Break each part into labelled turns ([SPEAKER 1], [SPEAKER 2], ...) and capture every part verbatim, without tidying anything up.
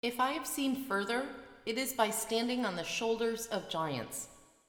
[SPEAKER 1] If I have seen further, it is by standing on the shoulders of giants.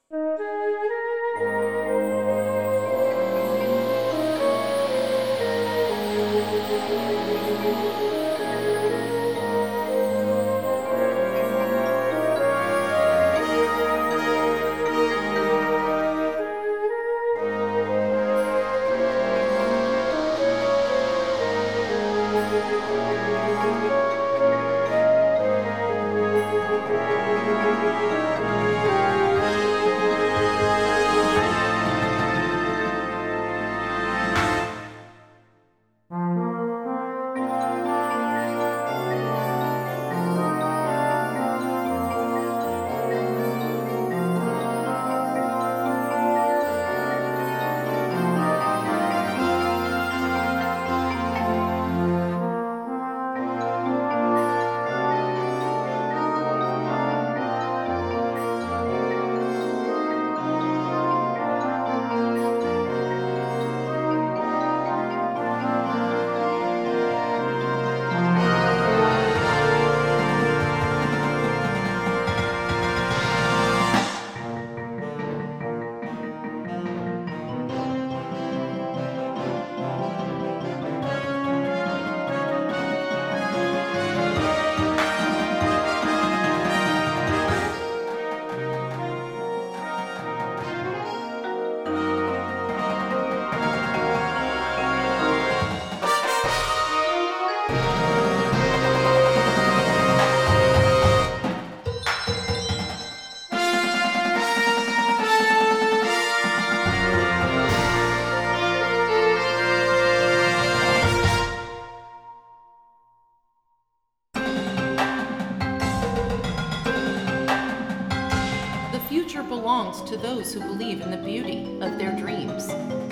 [SPEAKER 1] The future belongs to those who believe in the beauty of their dreams.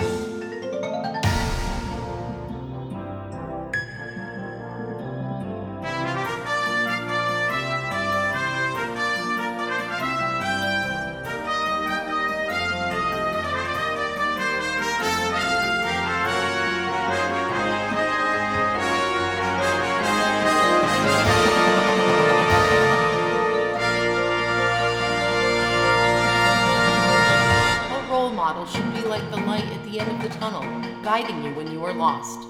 [SPEAKER 1] A role model should be like the light at the end of the tunnel, guiding you when you are lost.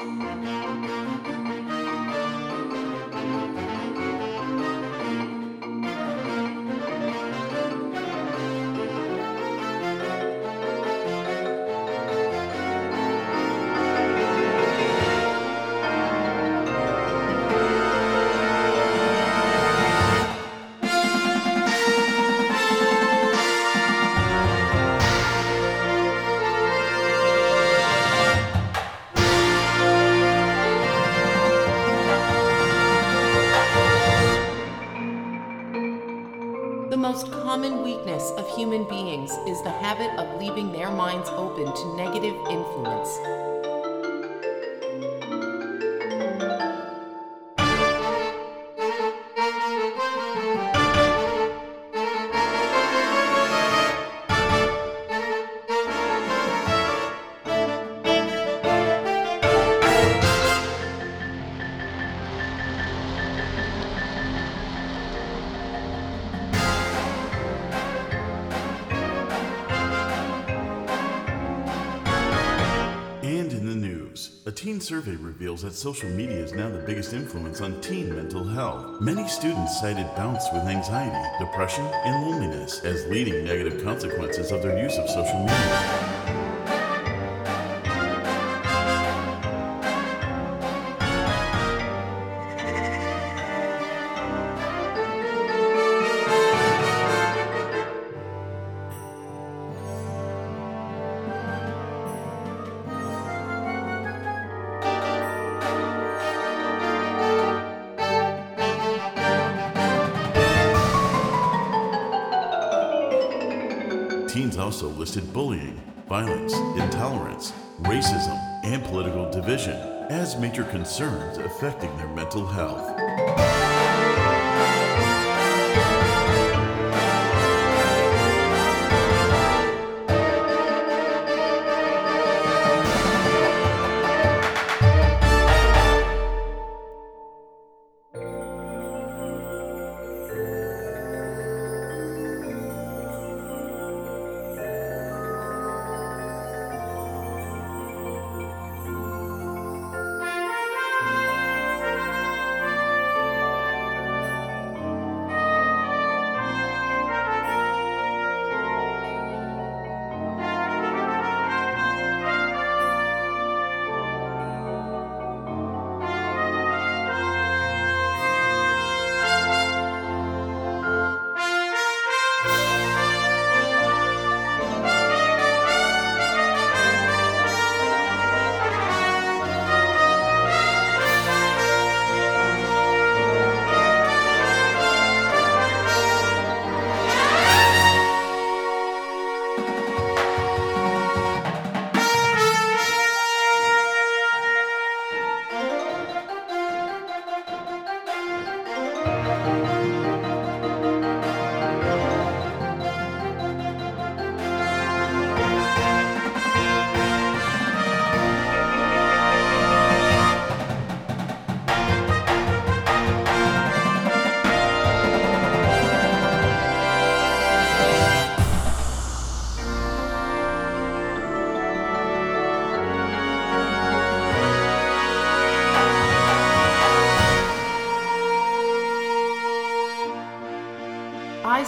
[SPEAKER 1] The most common weakness of human beings is the habit of leaving their minds open to negative influence.
[SPEAKER 2] And in the news, a teen survey reveals that social media is now the biggest influence on teen mental health. Many students cited bouts with anxiety, depression, and loneliness as leading negative consequences of their use of social media. Teens also listed bullying, violence, intolerance, racism, and political division as major concerns affecting their mental health.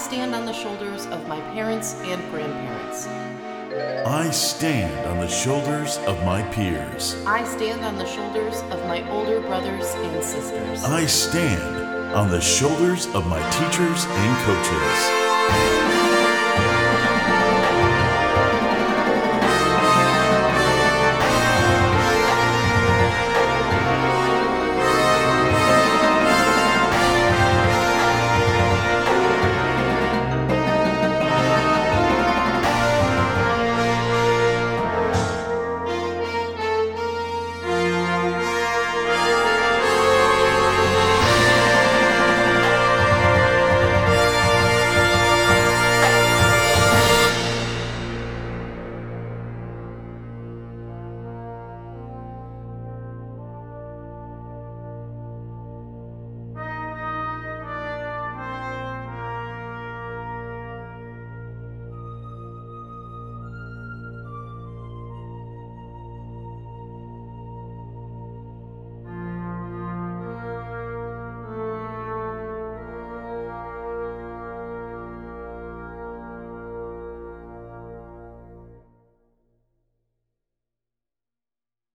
[SPEAKER 1] stand on the shoulders of my parents and grandparents.
[SPEAKER 2] I stand on the shoulders of my peers.
[SPEAKER 1] I stand on the shoulders of my older brothers and sisters.
[SPEAKER 2] I stand on the shoulders of my teachers and coaches.